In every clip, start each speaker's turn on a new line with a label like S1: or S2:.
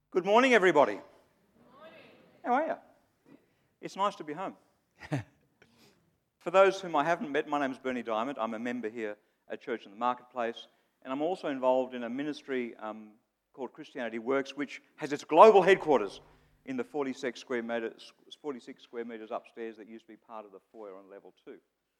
S1: Good morning, everybody. Good morning. How are you? It's nice to be home. For those whom I haven't met, my name is Bernie Diamond. I'm a member here at Church in the Marketplace, and I'm also involved in a ministry called Christianity Works, which has its global headquarters in the 46 square metres upstairs that used to be part of the foyer on level 2.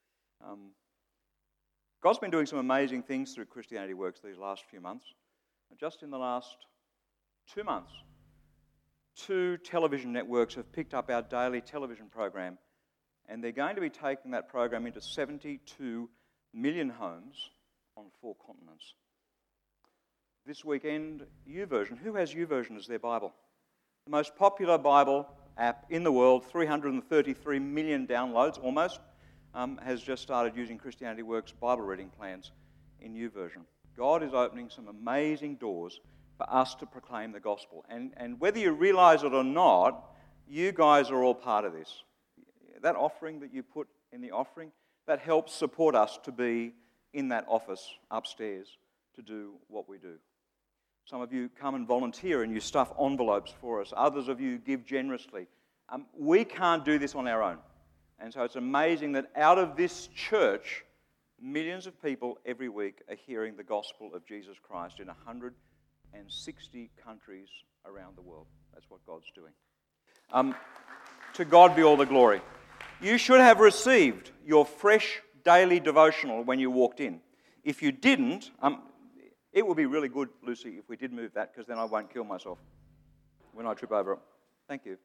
S1: God's been doing some amazing things through Christianity Works these last few months. Just in the last 2 months, 2 television networks have picked up our daily television program, and they're going to be taking that program into 72 million homes on 4 continents. This weekend, YouVersion. Who has YouVersion as their Bible? The most popular Bible app in the world, 333 million downloads almost, has just started using Christianity Works Bible reading plans in YouVersion. God is opening some amazing doors for us to proclaim the gospel. And whether you realize it or not, you guys are all part of this. That offering that you put in the offering, that helps support us to be in that office upstairs to do what we do. Some of you come and volunteer and you stuff envelopes for us. Others of you give generously. We can't do this on our own. And so it's amazing that out of this church, millions of people every week are hearing the gospel of Jesus Christ in 160 countries around the world. That's what God's doing. To God be all the glory. You should have received your fresh daily devotional when you walked in. If you didn't, it would be really good, Lucy, if we did move that, because then I won't kill myself when I trip over it. Thank you.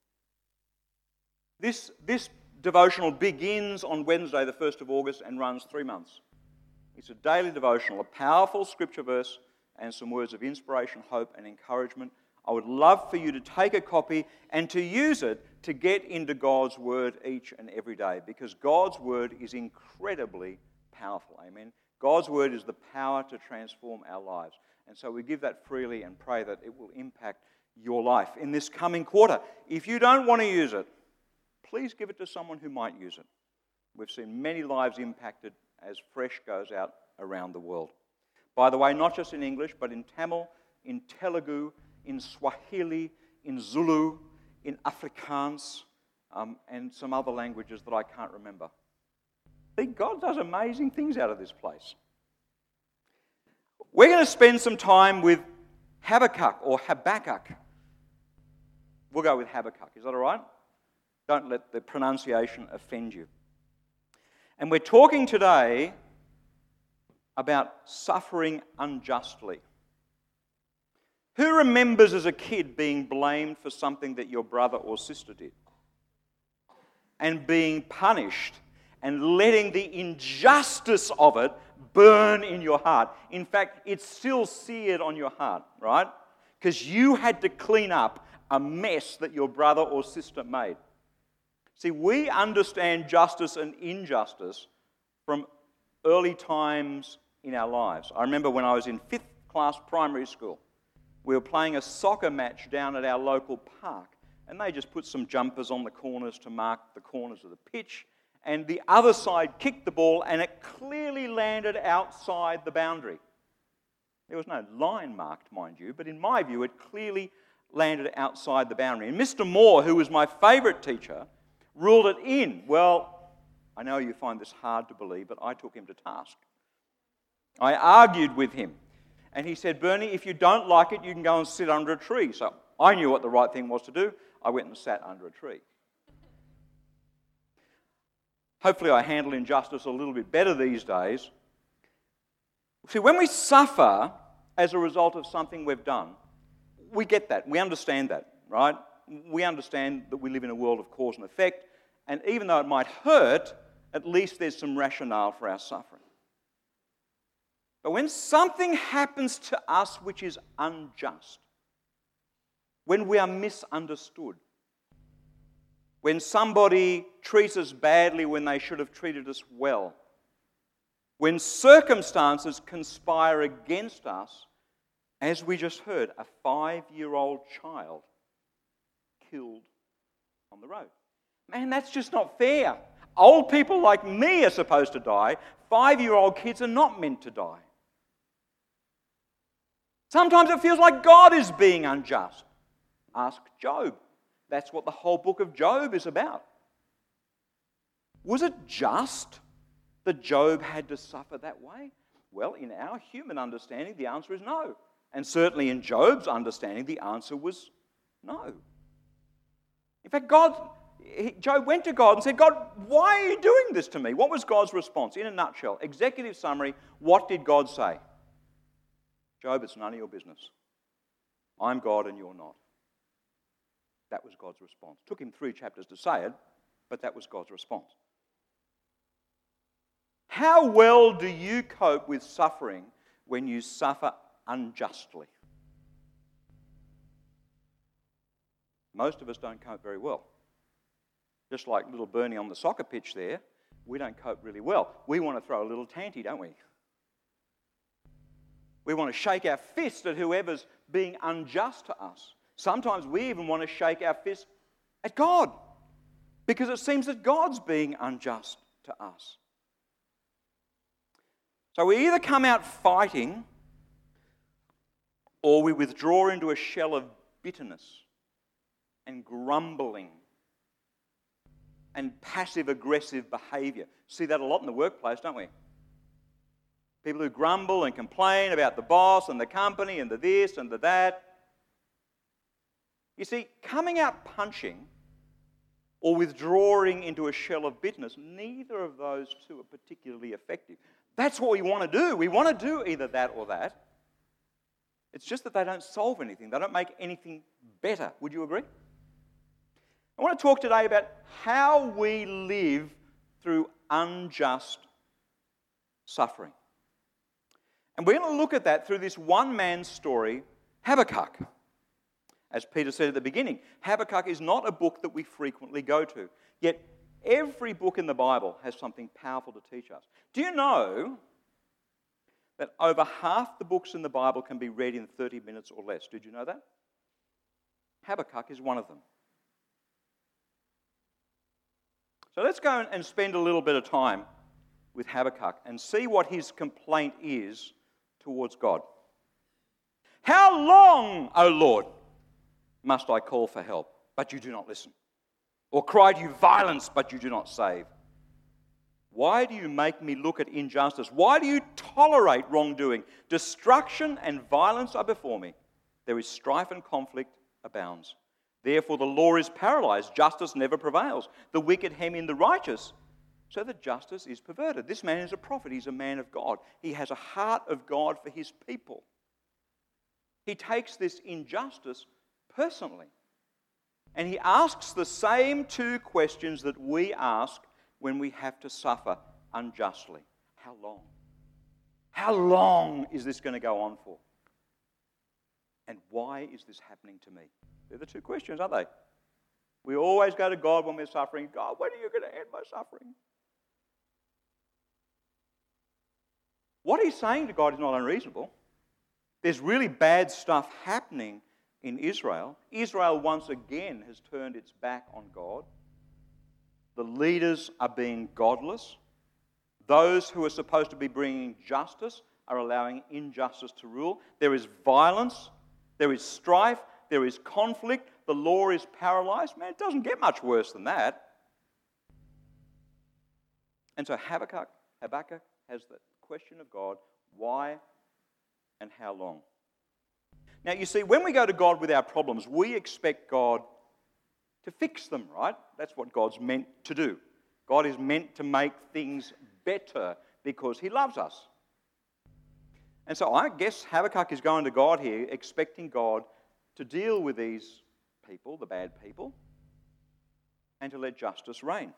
S1: This devotional begins on Wednesday, the 1st of August, and runs 3 months. It's a daily devotional, a powerful scripture verse, and some words of inspiration, hope, and encouragement. I would love for you to take a copy and to use it to get into God's Word each and every day, because God's Word is incredibly powerful. Amen. God's Word is the power to transform our lives. And so we give that freely and pray that it will impact your life in this coming quarter. If you don't want to use it, please give it to someone who might use it. We've seen many lives impacted as fresh goes out around the world. By the way, not just in English, but in Tamil, in Telugu, in Swahili, in Zulu, in Afrikaans, and some other languages that I can't remember. I think God does amazing things out of this place. We're going to spend some time with Habakkuk or Habakkuk. We'll go with Habakkuk. Is that all right? Don't let the pronunciation offend you. And we're talking today about suffering unjustly. Who remembers as a kid being blamed for something that your brother or sister did? And being punished and letting the injustice of it burn in your heart. In fact, it's still seared on your heart, right? Because you had to clean up a mess that your brother or sister made. See, we understand justice and injustice from early times in our lives. I remember when I was in 5th class primary school, we were playing a soccer match down at our local park, and they just put some jumpers on the corners to mark the corners of the pitch, and the other side kicked the ball, and it clearly landed outside the boundary. There was no line marked, mind you, but in my view, it clearly landed outside the boundary. And Mr. Moore, who was my favourite teacher, ruled it in. Well, I know you find this hard to believe, but I took him to task. I argued with him. And he said, Bernie, if you don't like it, you can go and sit under a tree. So I knew what the right thing was to do. I went and sat under a tree. Hopefully I handle injustice a little bit better these days. See, when we suffer as a result of something we've done, we get that. We understand that, right? We understand that we live in a world of cause and effect, and even though it might hurt, at least there's some rationale for our suffering. But when something happens to us which is unjust, when we are misunderstood, when somebody treats us badly when they should have treated us well, when circumstances conspire against us, as we just heard, a 5-year-old child killed on the road. Man, that's just not fair. Old people like me are supposed to die. 5-year-old kids are not meant to die. Sometimes it feels like God is being unjust. Ask Job. That's what the whole book of Job is about. Was it just that Job had to suffer that way? Well, in our human understanding, the answer is no. And certainly in Job's understanding, the answer was no. In fact, Job went to God and said, God, why are you doing this to me? What was God's response? In a nutshell, executive summary, what did God say? Job, it's none of your business. I'm God and you're not. That was God's response. It took him 3 chapters to say it, but that was God's response. How well do you cope with suffering when you suffer unjustly? Most of us don't cope very well. Just like little Bernie on the soccer pitch there, we don't cope really well. We want to throw a little tanty, don't we? We want to shake our fist at whoever's being unjust to us. Sometimes we even want to shake our fist at God because it seems that God's being unjust to us. So we either come out fighting or we withdraw into a shell of bitterness and grumbling and passive-aggressive behaviour. See that a lot in the workplace, don't we? People who grumble and complain about the boss and the company and the this and the that. You see, coming out punching or withdrawing into a shell of bitterness, neither of those two are particularly effective. That's what we want to do. We want to do either that or that. It's just that they don't solve anything. They don't make anything better. Would you agree? I want to talk today about how we live through unjust suffering. And we're going to look at that through this one man's story, Habakkuk. As Peter said at the beginning, Habakkuk is not a book that we frequently go to. Yet every book in the Bible has something powerful to teach us. Do you know that over half the books in the Bible can be read in 30 minutes or less? Did you know that? Habakkuk is one of them. So let's go and spend a little bit of time with Habakkuk and see what his complaint is towards God. How long, O Lord, must I call for help, but you do not listen? Or cry to you violence, but you do not save? Why do you make me look at injustice? Why do you tolerate wrongdoing? Destruction and violence are before me. There is strife and conflict abounds. Therefore the law is paralyzed, justice never prevails. The wicked hem in the righteous, so that justice is perverted. This man is a prophet, he's a man of God. He has a heart of God for his people. He takes this injustice personally. And he asks the same 2 questions that we ask when we have to suffer unjustly. How long? How long is this going to go on for? And why is this happening to me? They're the 2 questions, aren't they? We always go to God when we're suffering. God, when are you going to end my suffering? What he's saying to God is not unreasonable. There's really bad stuff happening in Israel. Israel once again has turned its back on God. The leaders are being godless. Those who are supposed to be bringing justice are allowing injustice to rule. There is violence. There is strife. There is conflict. The law is paralyzed. Man, it doesn't get much worse than that. And so Habakkuk has the question of God, why and how long? Now, you see, when we go to God with our problems, we expect God to fix them, right? That's what God's meant to do. God is meant to make things better because he loves us. And so I guess Habakkuk is going to God here, expecting God to deal with these people, the bad people, and to let justice reign.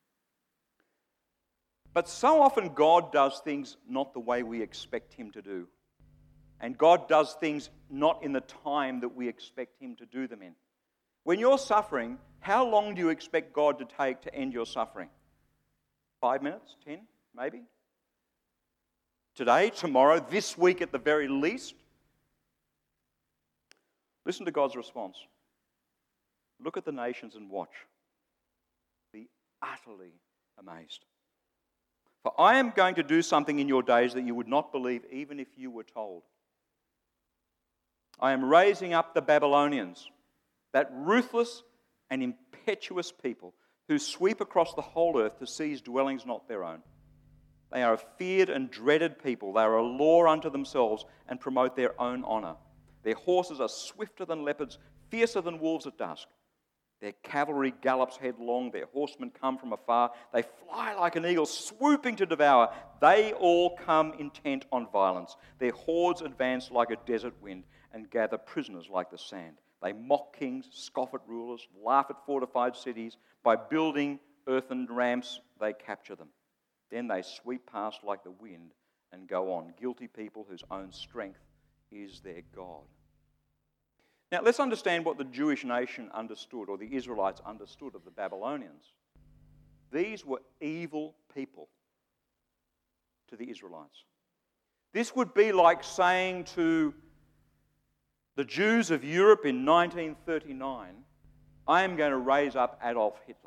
S1: But so often God does things not the way we expect him to do. And God does things not in the time that we expect him to do them in. When you're suffering, how long do you expect God to take to end your suffering? 5 minutes? 10? Maybe? Today? Tomorrow? This week at the very least? Listen to God's response. Look at the nations and watch. Be utterly amazed. For I am going to do something in your days that you would not believe even if you were told. I am raising up the Babylonians, that ruthless and impetuous people who sweep across the whole earth to seize dwellings not their own. They are a feared and dreaded people. They are a law unto themselves and promote their own honour. Their horses are swifter than leopards, fiercer than wolves at dusk. Their cavalry gallops headlong. Their horsemen come from afar. They fly like an eagle, swooping to devour. They all come intent on violence. Their hordes advance like a desert wind and gather prisoners like the sand. They mock kings, scoff at rulers, laugh at fortified cities. By building earthen ramps, they capture them. Then they sweep past like the wind and go on, guilty people whose own strength is their God. Now, let's understand what the Jewish nation understood, or the Israelites understood of the Babylonians. These were evil people to the Israelites. This would be like saying to the Jews of Europe in 1939, I am going to raise up Adolf Hitler.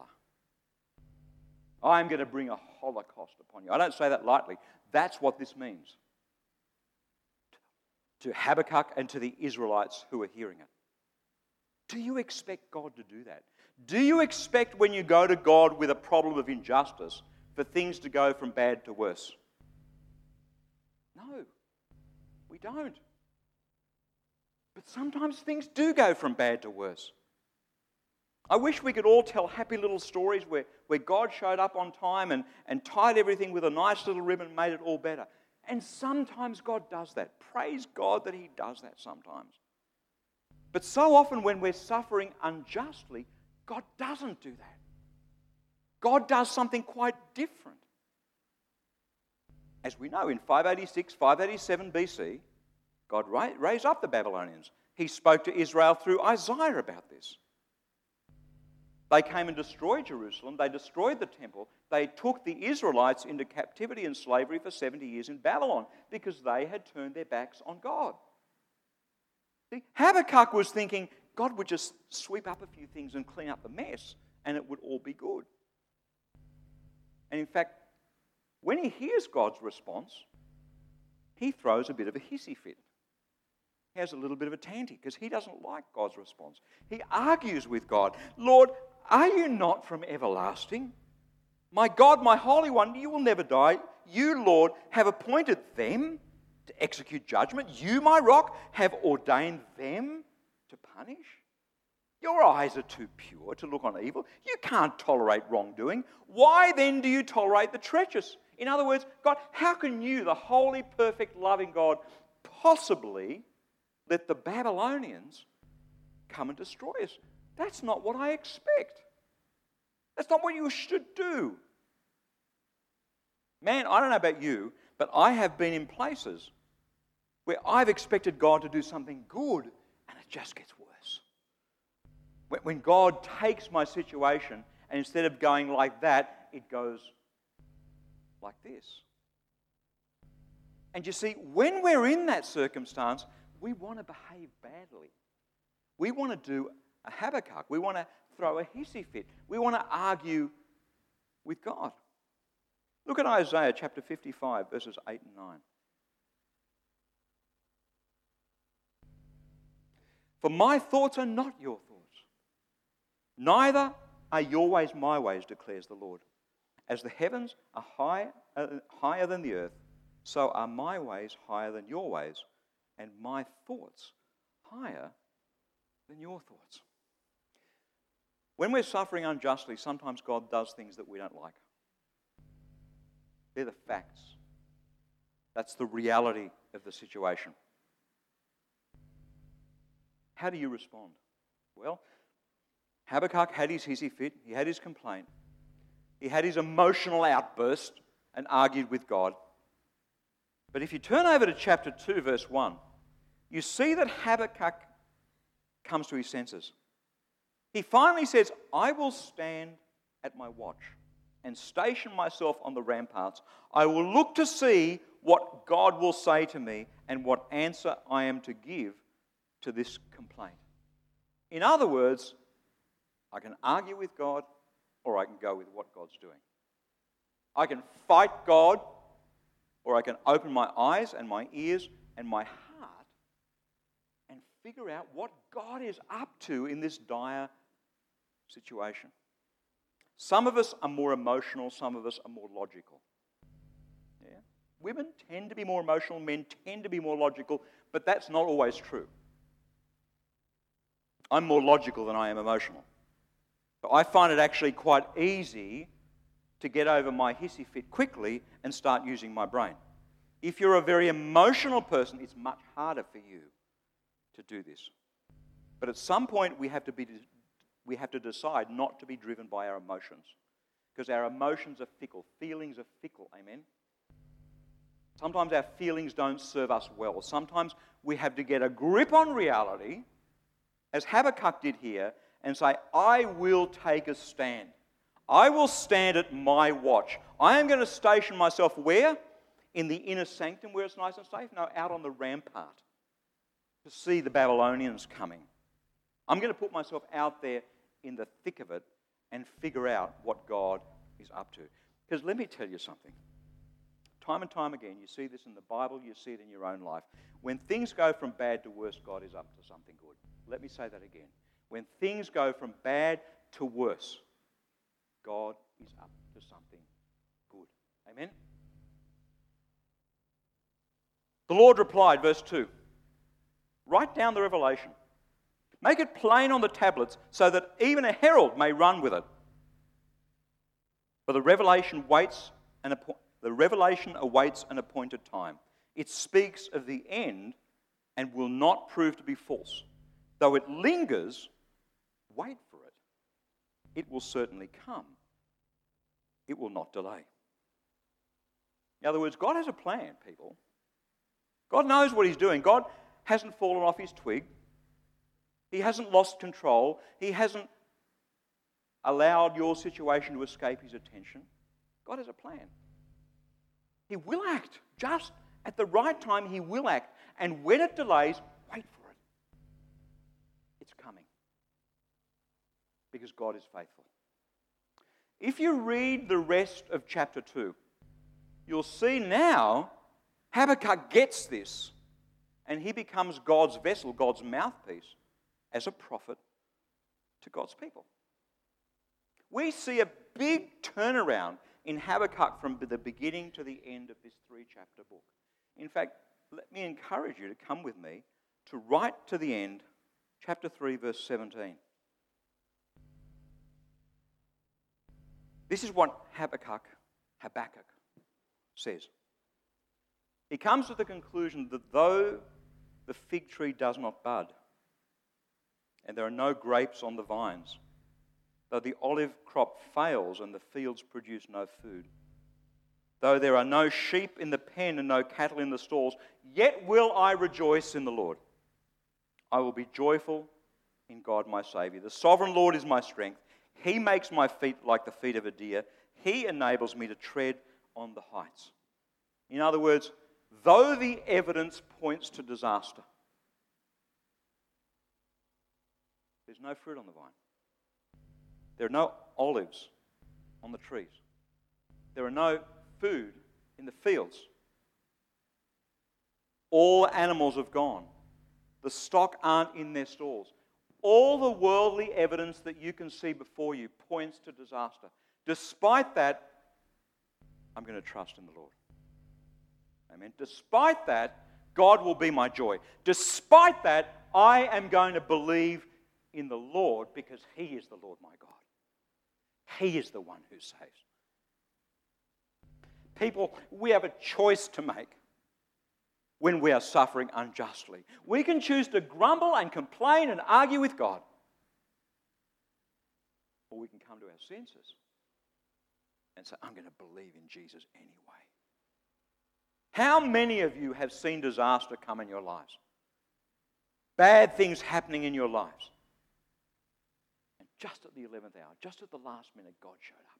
S1: I am going to bring a Holocaust upon you. I don't say that lightly. That's what this means to Habakkuk and to the Israelites who are hearing it. Do you expect God to do that? Do you expect when you go to God with a problem of injustice for things to go from bad to worse? No, we don't. But sometimes things do go from bad to worse. I wish we could all tell happy little stories where God showed up on time and tied everything with a nice little ribbon and made it all better. And sometimes God does that. Praise God that He does that sometimes. But so often when we're suffering unjustly, God doesn't do that. God does something quite different. As we know, in 586, 587 BC, God raised up the Babylonians. He spoke to Israel through Isaiah about this. They came and destroyed Jerusalem. They destroyed the temple. They took the Israelites into captivity and slavery for 70 years in Babylon because they had turned their backs on God. See, Habakkuk was thinking God would just sweep up a few things and clean up the mess and it would all be good. And in fact, when he hears God's response, he throws a bit of a hissy fit. He has a little bit of a tanty because he doesn't like God's response. He argues with God. Lord, are you not from everlasting? My God, my Holy One, you will never die. You, Lord, have appointed them to execute judgment. You, my rock, have ordained them to punish. Your eyes are too pure to look on evil. You can't tolerate wrongdoing. Why then do you tolerate the treacherous? In other words, God, how can you, the holy, perfect, loving God, possibly let the Babylonians come and destroy us? That's not what I expect. That's not what you should do. Man, I don't know about you, but I have been in places where I've expected God to do something good and it just gets worse. When God takes my situation and instead of going like that, it goes like this. And you see, when we're in that circumstance, we want to behave badly. We want to do a Habakkuk. We want to throw a hissy fit. We want to argue with God. Look at Isaiah chapter 55, verses 8 and 9. For my thoughts are not your thoughts, neither are your ways my ways, declares the Lord. As the heavens are higher than the earth, so are my ways higher than your ways, and my thoughts higher than your thoughts. When we're suffering unjustly, sometimes God does things that we don't like. They're the facts. That's the reality of the situation. How do you respond? Well, Habakkuk had his hissy fit. He had his complaint. He had his emotional outburst and argued with God. But if you turn over to chapter 2, verse 1, you see that Habakkuk comes to his senses. He finally says, I will stand at my watch and station myself on the ramparts. I will look to see what God will say to me and what answer I am to give to this complaint. In other words, I can argue with God or I can go with what God's doing. I can fight God or I can open my eyes and my ears and my heart and figure out what God is up to in this dire situation. Some of us are more emotional, some of us are more logical. Yeah? Women tend to be more emotional, men tend to be more logical, but that's not always true. I'm more logical than I am emotional. But I find it actually quite easy to get over my hissy fit quickly and start using my brain. If you're a very emotional person, it's much harder for you to do this. But at some point, we have to decide not to be driven by our emotions, because our emotions are fickle. Feelings are fickle, amen? Sometimes our feelings don't serve us well. Sometimes we have to get a grip on reality, as Habakkuk did here, and say, I will take a stand. I will stand at my watch. I am going to station myself where? In the inner sanctum where it's nice and safe? No, out on the rampart to see the Babylonians coming. I'm going to put myself out there in the thick of it and figure out what God is up to. Because let me tell you something. Time and time again, you see this in the Bible, you see it in your own life. When things go from bad to worse, God is up to something good. Let me say that again. When things go from bad to worse, God is up to something good. Amen? The Lord replied, verse 2, write down the revelation. Make it plain on the tablets so that even a herald may run with it. For the revelation awaits an appointed time. It speaks of the end and will not prove to be false. Though it lingers, wait for it. It will certainly come. It will not delay. In other words, God has a plan, people. God knows what He's doing. God hasn't fallen off His twig. He hasn't lost control. He hasn't allowed your situation to escape His attention. God has a plan. He will act. Just at the right time, He will act. And when it delays, wait for it. It's coming. Because God is faithful. If you read the rest of chapter 2, you'll see now Habakkuk gets this, and he becomes God's vessel, God's mouthpiece, as a prophet to God's people. We see a big turnaround in Habakkuk from the beginning to the end of this 3-chapter book. In fact, let me encourage you to come with me to right to the end, chapter 3, verse 17. This is what Habakkuk says. He comes to the conclusion that though the fig tree does not bud, and there are no grapes on the vines, though the olive crop fails and the fields produce no food, though there are no sheep in the pen and no cattle in the stalls, yet will I rejoice in the Lord. I will be joyful in God my Saviour. The sovereign Lord is my strength. He makes my feet like the feet of a deer. He enables me to tread on the heights. In other words, though the evidence points to disaster, there's no fruit on the vine. There are no olives on the trees. There are no food in the fields. All animals have gone. The stock aren't in their stalls. All the worldly evidence that you can see before you points to disaster. Despite that, I'm going to trust in the Lord. Amen. Despite that, God will be my joy. Despite that, I am going to believe in the Lord because He is the Lord my God. He is the one who saves. People, we have a choice to make when we are suffering unjustly. We can choose to grumble and complain and argue with God. Or we can come to our senses and say, I'm going to believe in Jesus anyway. How many of you have seen disaster come in your lives? Bad things happening in your lives. And just at the 11th hour, just at the last minute, God showed up.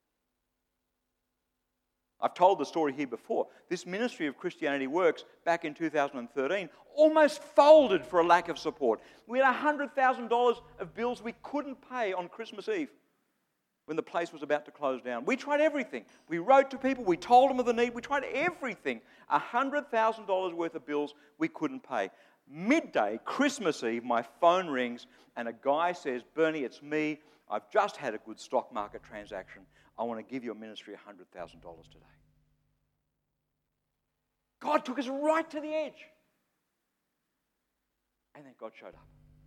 S1: I've told the story here before. This ministry of Christianity Works back in 2013 almost folded for a lack of support. We had $100,000 of bills we couldn't pay on Christmas Eve when the place was about to close down. We tried everything. We wrote to people. We told them of the need. We tried everything. $100,000 worth of bills we couldn't pay. midday, Christmas Eve, my phone rings and a guy says, Bernie, it's me. I've just had a good stock market transaction. I want to give your ministry $100,000 today. God took us right to the edge. And then God showed up.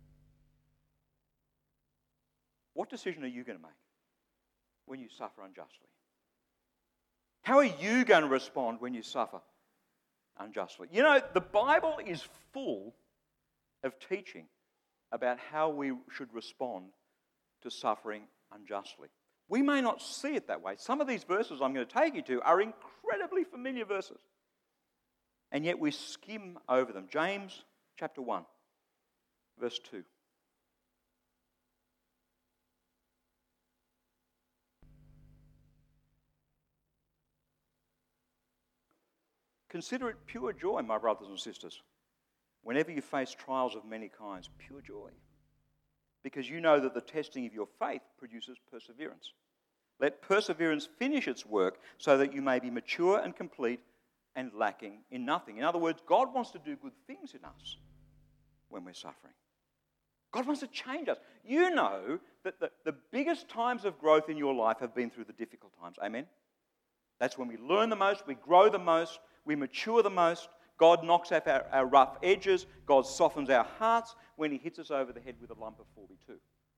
S1: What decision are you going to make when you suffer unjustly? How are you going to respond when you suffer unjustly? You know, the Bible is full of teaching about how we should respond to suffering unjustly. We may not see it that way. Some of these verses I'm going to take you to are incredibly familiar verses. And yet we skim over them. James chapter 1, verse 2. Consider it pure joy, my brothers and sisters, whenever you face trials of many kinds, pure joy, because you know that the testing of your faith produces perseverance. Let perseverance finish its work so that you may be mature and complete and lacking in nothing. In other words, God wants to do good things in us when we're suffering. God wants to change us. You know that the biggest times of growth in your life have been through the difficult times. Amen? That's when we learn the most, we grow the most, we mature the most. God knocks off our rough edges. God softens our hearts when He hits us over the head with a lump of 42.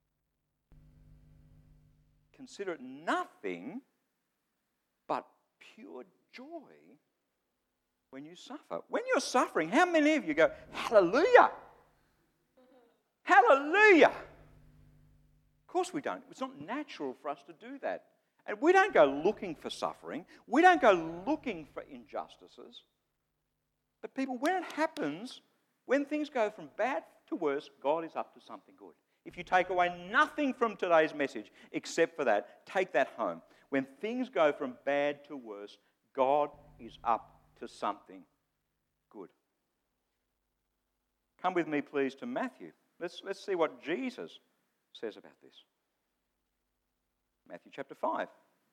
S1: Consider it nothing but pure joy when you suffer. When you're suffering, how many of you go, hallelujah? Hallelujah! Of course we don't. It's not natural for us to do that. And we don't go looking for suffering. We don't go looking for injustices. But people, when it happens, when things go from bad to worse, God is up to something good. If you take away nothing from today's message except for that, take that home. When things go from bad to worse, God is up to something good. Come with me, please, to Matthew. Let's see what Jesus says about this. Matthew chapter 5.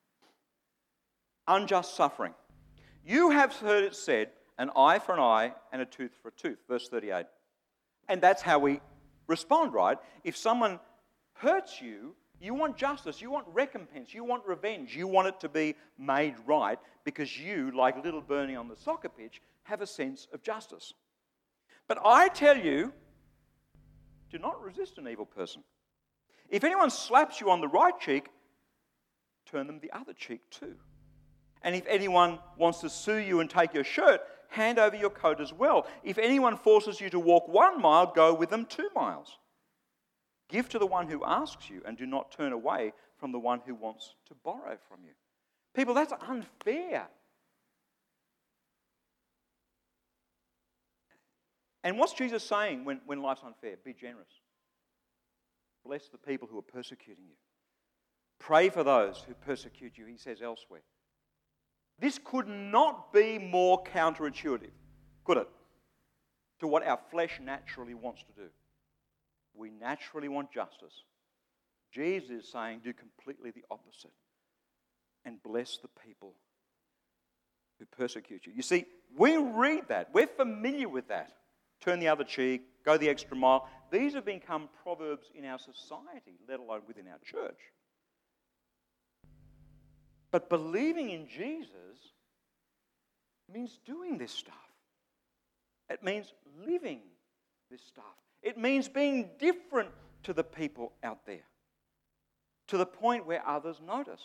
S1: Unjust suffering. You have heard it said, an eye for an eye and a tooth for a tooth. Verse 38. And that's how we respond, right? If someone hurts you, you want justice, you want recompense, you want revenge, you want it to be made right because you, like little Bernie on the soccer pitch, have a sense of justice. But I tell you, do not resist an evil person. If anyone slaps you on the right cheek, turn them the other cheek too. And if anyone wants to sue you and take your shirt, hand over your coat as well. If anyone forces you to walk 1 mile, go with them 2 miles. Give to the one who asks you, and do not turn away from the one who wants to borrow from you. People, that's unfair. And what's Jesus saying when life's unfair? Be generous. Bless the people who are persecuting you. Pray for those who persecute you, he says elsewhere. This could not be more counterintuitive, could it? To what our flesh naturally wants to do. We naturally want justice. Jesus is saying, do completely the opposite and bless the people who persecute you. You see, we read that. We're familiar with that. Turn the other cheek, go the extra mile. These have become proverbs in our society, let alone within our church. But believing in Jesus means doing this stuff. It means living this stuff. It means being different to the people out there, to the point where others notice.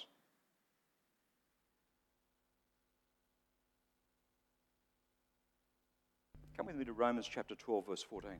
S1: Come with me to Romans chapter 12, verse 14.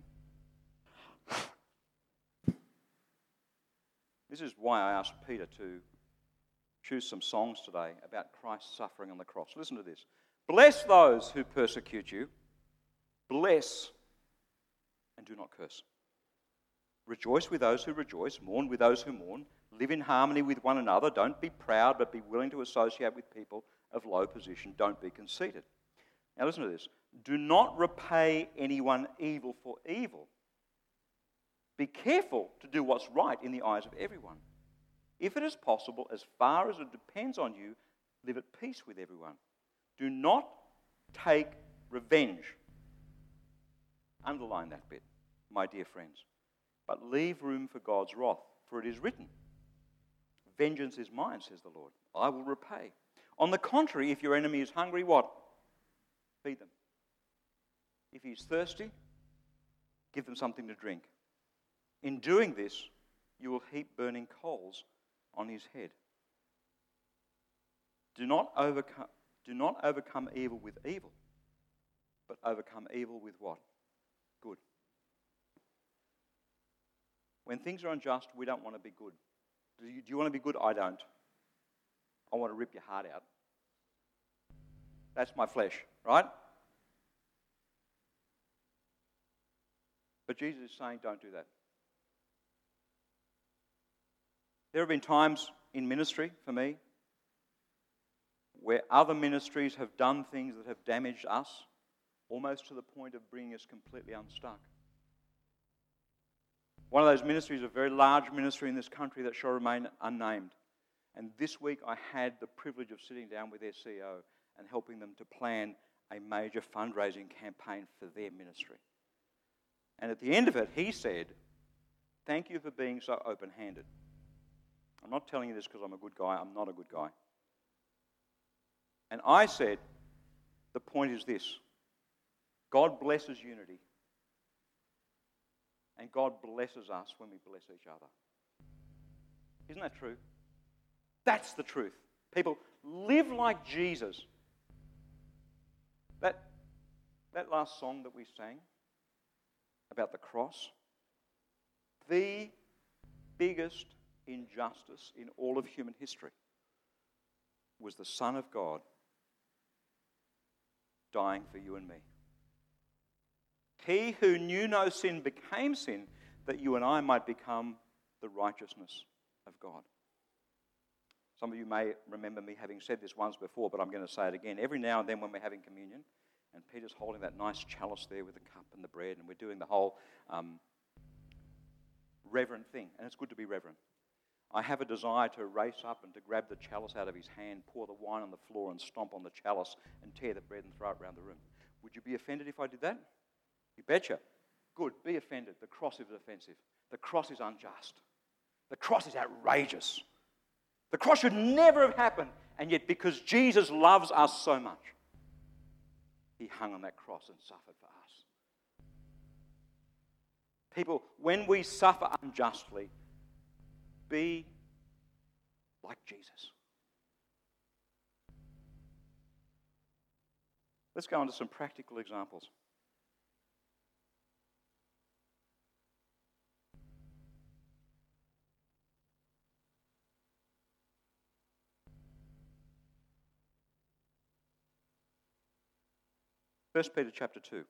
S1: This is why I asked Peter to choose some songs today about Christ's suffering on the cross. Listen to this. Bless those who persecute you. Bless and do not curse. Rejoice with those who rejoice. Mourn with those who mourn. Live in harmony with one another. Don't be proud, but be willing to associate with people of low position. Don't be conceited. Now listen to this. Do not repay anyone evil for evil. Be careful to do what's right in the eyes of everyone. If it is possible, as far as it depends on you, live at peace with everyone. Do not take revenge, Underline that bit, my dear friends. But leave room for God's wrath, for it is written, vengeance is mine, says the Lord. I will repay. On the contrary, if your enemy is hungry, what? Feed them. If he's thirsty, give them something to drink. In doing this, you will heap burning coals on his head. Do not overcome evil with evil, but overcome evil with what? Good. When things are unjust, we don't want to be good. Do you want to be good? I don't. I want to rip your heart out. That's my flesh, right? But Jesus is saying, don't do that. There have been times in ministry for me where other ministries have done things that have damaged us, almost to the point of bringing us completely unstuck. One of those ministries is a very large ministry in this country that shall remain unnamed. And this week I had the privilege of sitting down with their CEO and helping them to plan a major fundraising campaign for their ministry. And at the end of it, he said, thank you for being so open-handed. I'm not telling you this because I'm a good guy. I'm not a good guy. And I said, the point is this. God blesses unity. And God blesses us when we bless each other. Isn't that true? That's the truth. People, live like Jesus. That last song that we sang about the cross, the biggest injustice in all of human history was the Son of God dying for you and me. He who knew no sin became sin, that you and I might become the righteousness of God. Some of you may remember me having said this once before, but I'm going to say it again. Every now and then when we're having communion, and Peter's holding that nice chalice there with the cup and the bread, and we're doing the whole reverent thing, and it's good to be reverent. I have a desire to race up and to grab the chalice out of his hand, pour the wine on the floor and stomp on the chalice and tear the bread and throw it around the room. Would you be offended if I did that? You betcha. Good, be offended. The cross is offensive. The cross is unjust. The cross is outrageous. The cross should never have happened, and yet because Jesus loves us so much, he hung on that cross and suffered for us. People, when we suffer unjustly, be like Jesus. Let's go on to some practical examples. First Peter chapter 2.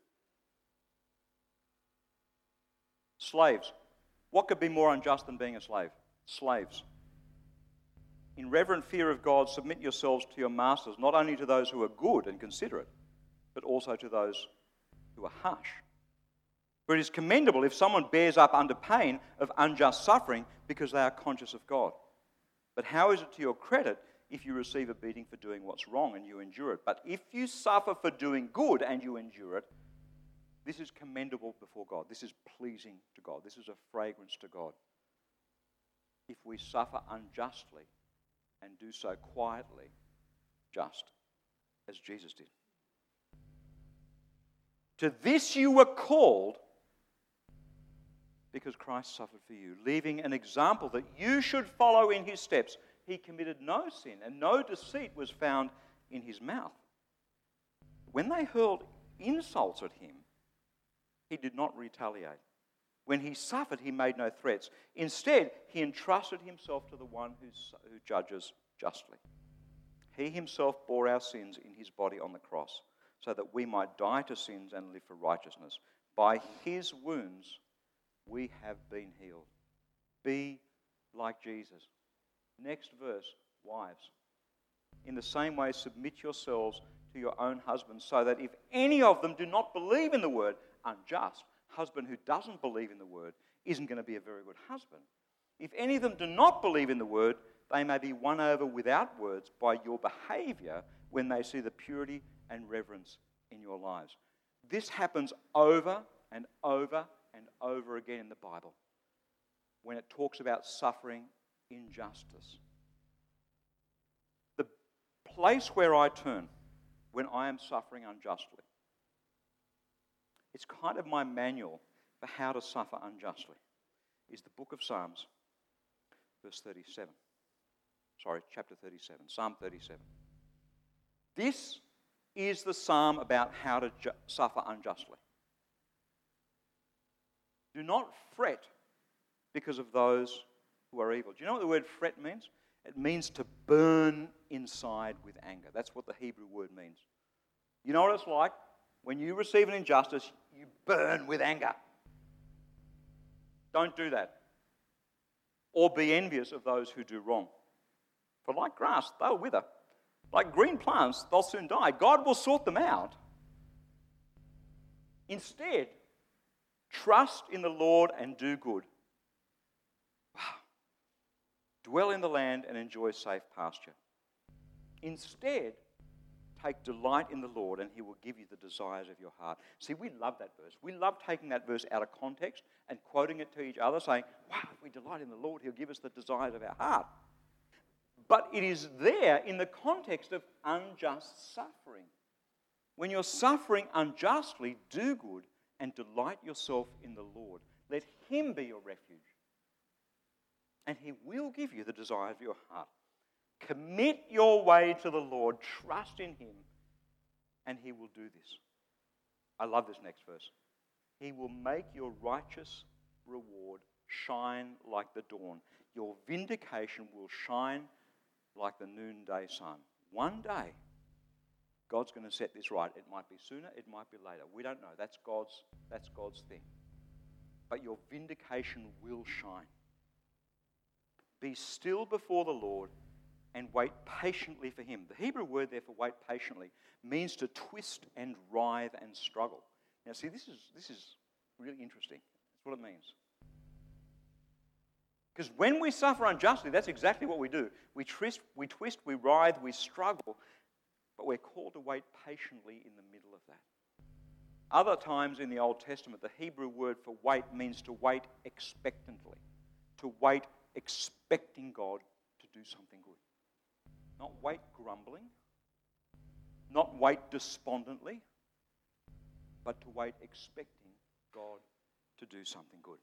S1: Slaves. What could be more unjust than being a slave? Slaves. In reverent fear of God, submit yourselves to your masters, not only to those who are good and considerate, but also to those who are harsh. For it is commendable if someone bears up under pain of unjust suffering because they are conscious of God. But how is it to your credit if you receive a beating for doing what's wrong and you endure it? But if you suffer for doing good and you endure it, this is commendable before God. This is pleasing to God. This is a fragrance to God. If we suffer unjustly and do so quietly, just as Jesus did. To this you were called because Christ suffered for you, leaving an example that you should follow in his steps. He committed no sin, and no deceit was found in his mouth. When they hurled insults at him, he did not retaliate. When he suffered, he made no threats. Instead, he entrusted himself to the one who judges justly. He himself bore our sins in his body on the cross, so that we might die to sins and live for righteousness. By his wounds, we have been healed. Be like Jesus. Next verse, wives. In the same way, submit yourselves to your own husbands, so that if any of them do not believe in the word, unjust, husband who doesn't believe in the word isn't going to be a very good husband. If any of them do not believe in the word, they may be won over without words by your behavior when they see the purity and reverence in your lives. This happens over and over again in the Bible when it talks about suffering injustice. The place where I turn when I am suffering unjustly, it's kind of my manual for how to suffer unjustly, is the book of Psalms, chapter 37, Psalm 37. This is the psalm about how to suffer unjustly. Do not fret because of those who are evil. Do you know what the word fret means? It means to burn inside with anger. That's what the Hebrew word means. You know what it's like? When you receive an injustice, you burn with anger. Don't do that. Or be envious of those who do wrong. For like grass, they'll wither. Like green plants, they'll soon die. God will sort them out. Instead, trust in the Lord and do good. Wow. Dwell in the land and enjoy safe pasture. Instead, take delight in the Lord and He will give you the desires of your heart. See, we love that verse. We love taking that verse out of context and quoting it to each other, saying, wow, if we delight in the Lord, He'll give us the desires of our heart. But it is there in the context of unjust suffering. When you're suffering unjustly, do good and delight yourself in the Lord. Let Him be your refuge. And He will give you the desires of your heart. Commit your way to the Lord. Trust in Him. And He will do this. I love this next verse. He will make your righteous reward shine like the dawn. Your vindication will shine like the noonday sun. One day, God's going to set this right. It might be sooner, it might be later. We don't know. That's God's thing. But your vindication will shine. Be still before the Lord and wait patiently for Him. The Hebrew word there for wait patiently means to twist and writhe and struggle. Now see, this is really interesting. That's what it means. Because when we suffer unjustly, that's exactly what we do. We twist, we writhe, we struggle, but we're called to wait patiently in the middle of that. Other times in the Old Testament, the Hebrew word for wait means to wait expectantly, to wait expecting God to do something good. Not wait grumbling, not wait despondently, but to wait expecting God to do something good.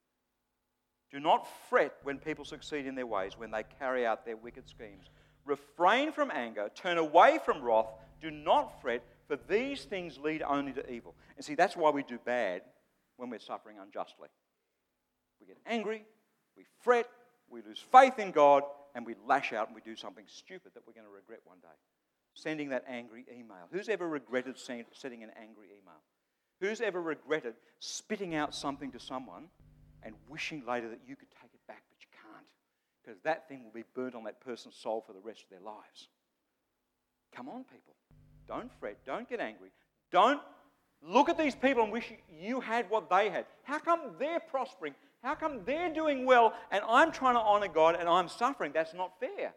S1: Do not fret when people succeed in their ways, when they carry out their wicked schemes. Refrain from anger, turn away from wrath, do not fret, for these things lead only to evil. And see, that's why we do bad when we're suffering unjustly. We get angry, we fret, we lose faith in God, and we lash out and we do something stupid that we're going to regret one day. Sending that angry email. Who's ever regretted sending an angry email? Who's ever regretted spitting out something to someone and wishing later that you could take it back, but you can't? Because that thing will be burnt on that person's soul for the rest of their lives. Come on, people. Don't fret. Don't get angry. Don't look at these people and wish you had what they had. How come they're prospering? How come they're doing well and I'm trying to honor God and I'm suffering? That's not fair.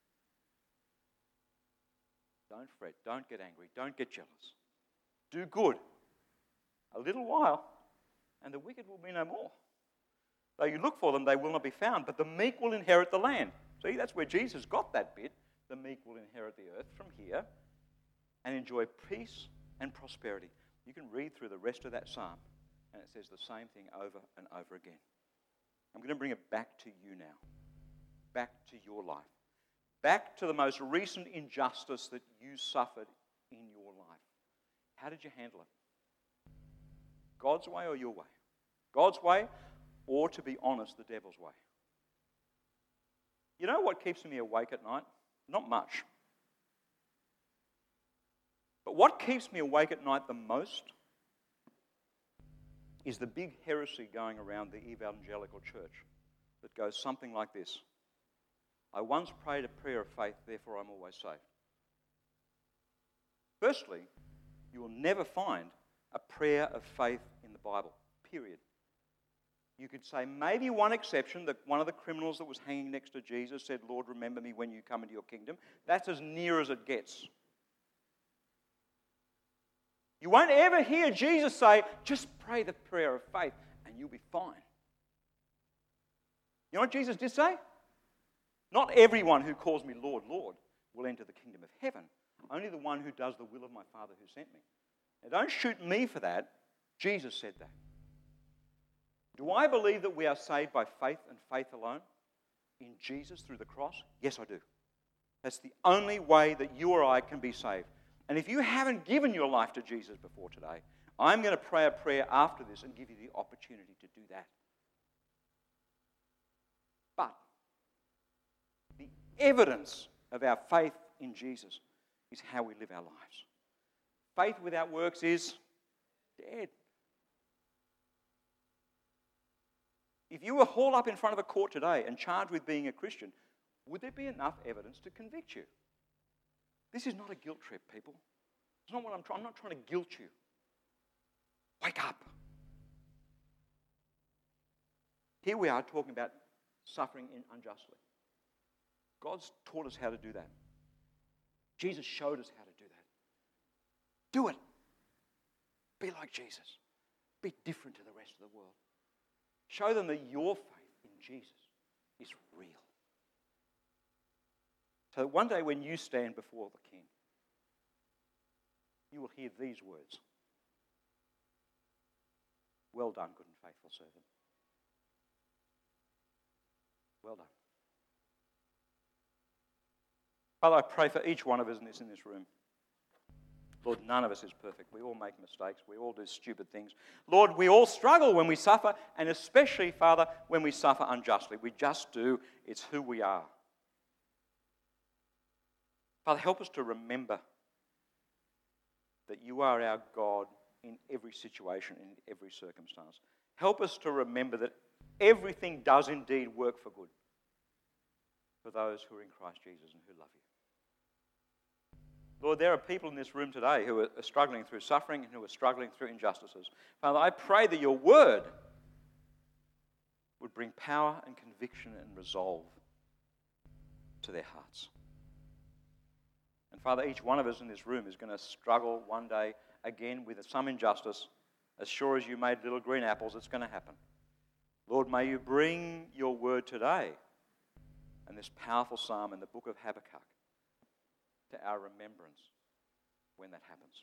S1: Don't fret. Don't get angry. Don't get jealous. Do good. A little while and the wicked will be no more. Though you look for them, they will not be found, but the meek will inherit the land. See, that's where Jesus got that bit. The meek will inherit the earth from here and enjoy peace and prosperity. You can read through the rest of that psalm, and it says the same thing over and over again. I'm going to bring it back to you now, back to your life, back to the most recent injustice that you suffered in your life. How did you handle it? God's way or your way? God's way, or to be honest, the devil's way. You know what keeps me awake at night? Not much. But what keeps me awake at night the most is the big heresy going around the evangelical church that goes something like this. I once prayed a prayer of faith, therefore I'm always saved. Firstly, you will never find a prayer of faith in the Bible, period. You could say maybe one exception, that one of the criminals that was hanging next to Jesus said, Lord, remember me when you come into your kingdom. That's as near as it gets. You won't ever hear Jesus say, just pray the prayer of faith and you'll be fine. You know what Jesus did say? Not everyone who calls me Lord, Lord will enter the kingdom of heaven. Only the one who does the will of my Father who sent me. Now, don't shoot me for that. Jesus said that. Do I believe that we are saved by faith and faith alone? In Jesus through the cross? Yes, I do. That's the only way that you or I can be saved. And if you haven't given your life to Jesus before today, I'm going to pray a prayer after this and give you the opportunity to do that. But the evidence of our faith in Jesus is how we live our lives. Faith without works is dead. If you were hauled up in front of a court today and charged with being a Christian, would there be enough evidence to convict you? This is not a guilt trip, people. It's not what I'm not trying to guilt you. Wake up. Here we are talking about suffering unjustly. God's taught us how to do that. Jesus showed us how to do that. Do it. Be like Jesus. Be different to the rest of the world. Show them that your faith in Jesus is real. So that one day when you stand before the King, you will hear these words. Well done, good and faithful servant. Well done. Father, I pray for each one of us in this room. Lord, none of us is perfect. We all make mistakes. We all do stupid things. Lord, we all struggle when we suffer, and especially, Father, when we suffer unjustly. We just do. It's who we are. Father, help us to remember that you are our God in every situation, in every circumstance. Help us to remember that everything does indeed work for good for those who are in Christ Jesus and who love you. Lord, there are people in this room today who are struggling through suffering and who are struggling through injustices. Father, I pray that your word would bring power and conviction and resolve to their hearts. And Father, each one of us in this room is going to struggle one day again with some injustice. As sure as you made little green apples, it's going to happen. Lord, may you bring your word today and this powerful psalm in the book of Habakkuk to our remembrance when that happens.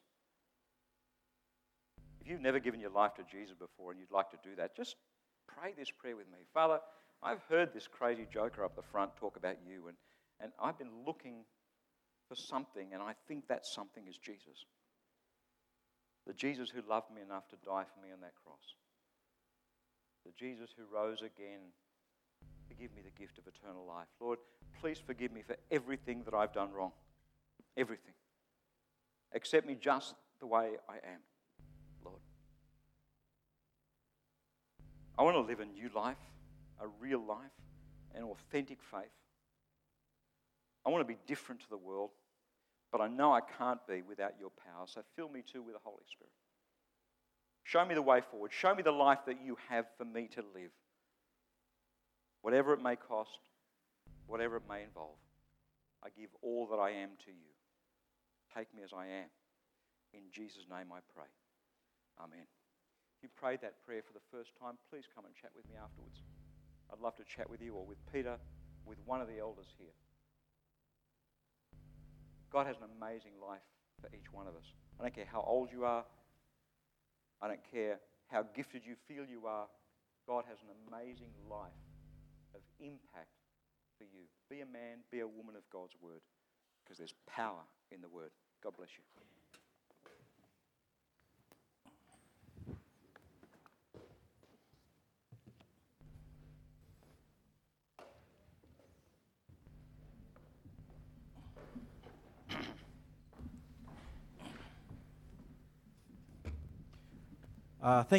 S1: If you've never given your life to Jesus before and you'd like to do that, just pray this prayer with me. Father, I've heard this crazy joker up the front talk about you, and I've been looking for something, and I think that something is Jesus. The Jesus who loved me enough to die for me on that cross. The Jesus who rose again to give me the gift of eternal life. Lord, please forgive me for everything that I've done wrong. Everything. Accept me just the way I am, Lord. I want to live a new life, a real life, an authentic faith. I want to be different to the world, but I know I can't be without your power, so fill me too with the Holy Spirit. Show me the way forward. Show me the life that you have for me to live. Whatever it may cost, whatever it may involve, I give all that I am to you. Take me as I am. In Jesus' name I pray. Amen. If you prayed that prayer for the first time, please come and chat with me afterwards. I'd love to chat with you or with Peter, with one of the elders here. God has an amazing life for each one of us. I don't care how old you are. I don't care how gifted you feel you are. God has an amazing life of impact for you. Be a man, be a woman of God's word, because there's power in the word. God bless you.
S2: Thank